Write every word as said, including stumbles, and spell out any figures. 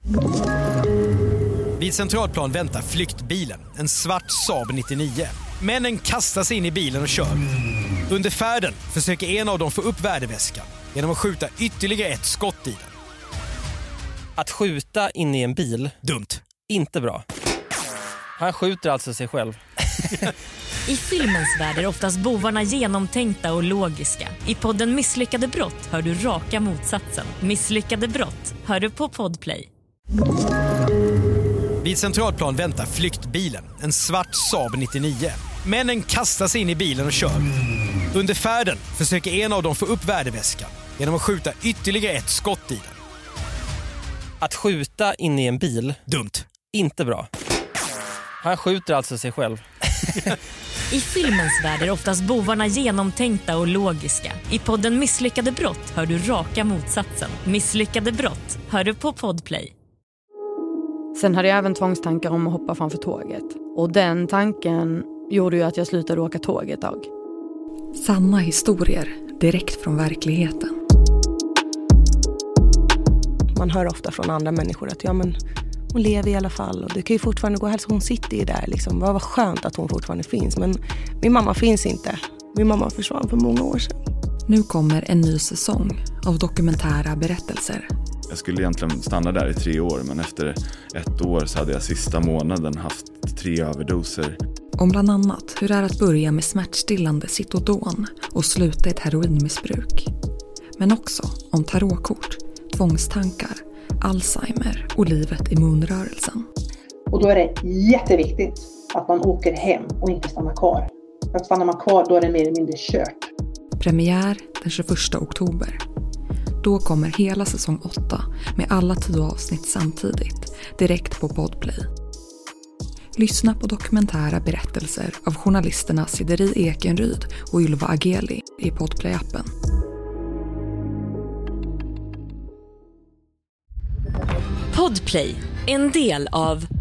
Vid Centralplan väntar flyktbilen, en svart Saab nittionio. Männen kastar sig in i bilen och kör. Under färden försöker en av dem få upp värdeväskan genom att skjuta ytterligare ett skott i den. Att skjuta in i en bil, dumt. Inte bra. Han skjuter alltså sig själv. I filmens värld är oftast bovarna genomtänkta och logiska. I podden Misslyckade brott hör du raka motsatsen. Misslyckade brott hör du på Podplay. Vid Centralplan väntar flyktbilen, en svart Saab nittionio. Männen kastar sig in i bilen och kör. Under färden försöker en av dem få upp värdeväskan genom att skjuta ytterligare ett skott i den. Att skjuta in i en bil, dumt. Inte bra. Han skjuter alltså sig själv. I filmens värld är oftast bovarna genomtänkta och logiska. I podden Misslyckade brott hör du raka motsatsen. Misslyckade brott hör du på Podplay. Sen hade jag även tvångstankar om att hoppa framför tåget. Och den tanken gjorde ju att jag slutade åka tåg ett tag. Sanna historier direkt från verkligheten. Man hör ofta från andra människor att ja, men hon lever i alla fall. Och det kan ju fortfarande gå och hälsa. Hon sitter ju där. Liksom. Vad var skönt att hon fortfarande finns. Men min mamma finns inte. Min mamma försvann för många år sedan. Nu kommer en ny säsong av dokumentära berättelser. Jag skulle egentligen stanna där i tre år, men efter ett år så hade jag sista månaden haft tre överdoser. Om bland annat hur det är att börja med smärtstillande Citodon och sluta ett heroinmissbruk. Men också om tarotkort, tvångstankar, Alzheimer och livet i munrörelsen. Och då är det jätteviktigt att man åker hem och inte stannar kvar. För att stannar man kvar, då är det mer eller mindre kört. Premiär den tjugoförsta oktober. Då kommer hela säsong åtta med alla tio avsnitt samtidigt, direkt på Podplay. Lyssna på dokumentära berättelser av journalisterna Sideri Ekenryd och Ylva Ageli i Podplay-appen. Podplay, en del av